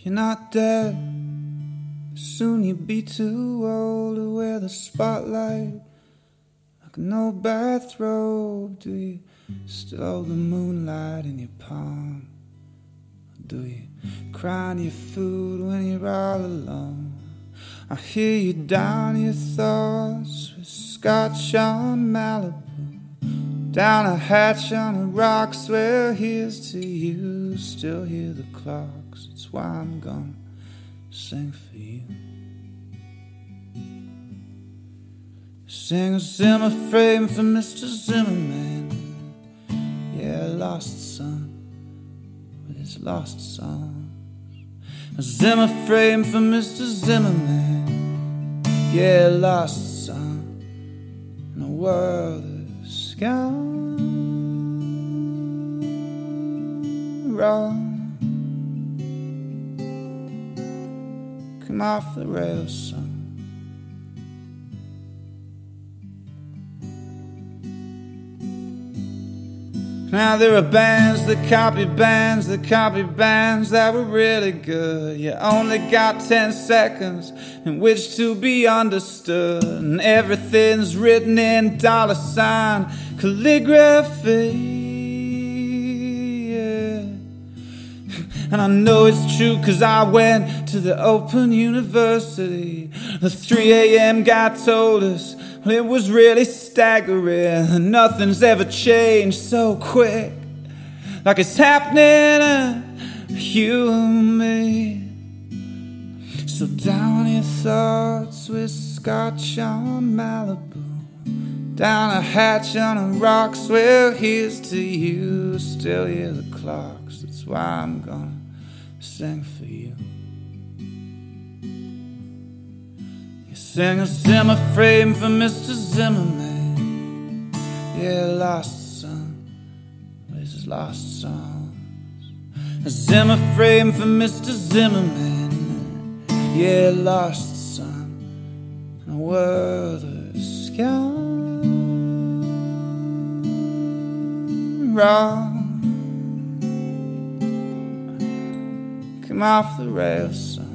You're not dead, but soon you'll be too old to wear the spotlight like an old bathrobe. Do you still hold the moonlight in your palm? Or do you cry on your food when you're all alone? I hear you down your thoughts with scotch on Malibu, down a hatch on a rock. Swear here's to you, still hear the clocks. That's why I'm gonna sing for you. Sing a Zimmer frame for Mr. Zimmerman. Yeah, lost son with his lost songs. A Zimmer frame for Mr. Zimmerman. Yeah, lost son in a world that's gone wrong. Come off the rails, son. Now there are bands that copy bands that copy bands that were really good. You only got 10 seconds in which to be understood, and everything's written in $sign calligraphy, yeah. And I know it's true 'cause I went to the Open University. The 3 a.m. guy told us, well, it was really staggering. Nothing's ever changed so quick like it's happening to you and me. So down your thoughts with scotch on Malibu, down a hatch on a rock. Swear here's to you, still hear the clocks. That's why I'm gonna sing for you. You sing a Zimmer frame for Mr. Zimmerman. Yeah, lost son with his lost songs. A Zimmer frame for Mr. Zimmerman. Yeah, lost son in a world that's gone wrong. Come off the rails, son.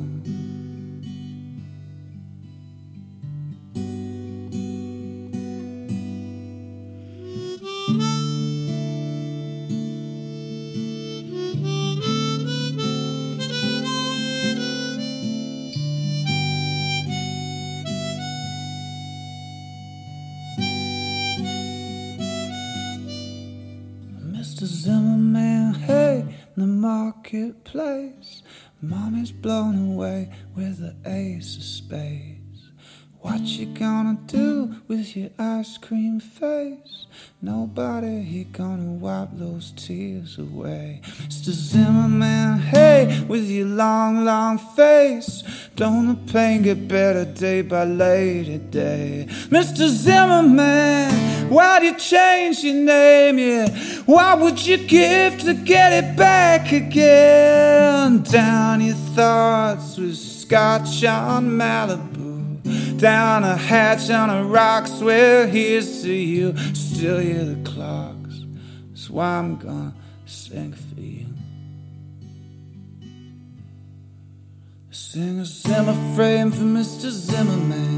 Mr. Zimmerman, hey, in the marketplace, Mommy's blown away with the ace of spades. What you gonna do with your ice cream face? Nobody here gonna wipe those tears away. Mr. Zimmerman, hey, with your long, long face, don't the pain get better day by later day? Mr. Zimmerman, why'd you change your name? Yeah, what would you give to get it back again? Down your thoughts with scotch on Malibu, down a hatch on a rock. Swear here's to you, still hear the clocks. That's why I'm gonna sing for you. Sing a Zimmer frame for Mr. Zimmerman.